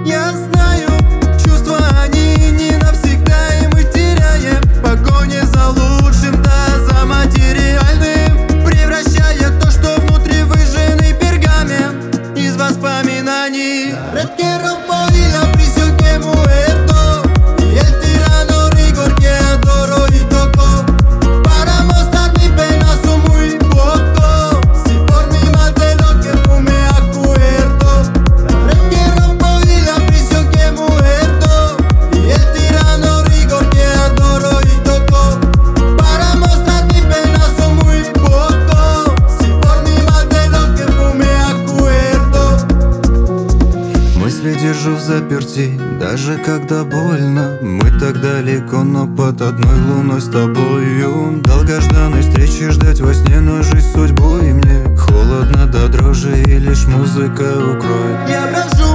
Я знаю, чувства они не навсегда, и мы теряем в погоне за лучшим, да за материальным, превращая то, что внутри, выжженный пергамент из воспоминаний. Red que rompo y la prisión que muerto, y el tirano rigor que adoro y toco, para mostrar mi pena son muy poco, si por mi mal de lo que fue me acuerdo. Red que rompo y la prisión que muerto, y el tirano rigor que adoro y toco, para mostrar mi pena son muy poco, si por mi mal de lo que fue me acuerdo. Мысли держу в заперти, даже когда больно. Мы так далеко, но под одной луной с тобою. Долгожданной встречи ждать во сне, но жизнь судьбу, и мне холодно до дрожи, и лишь музыка укроет. Я брожу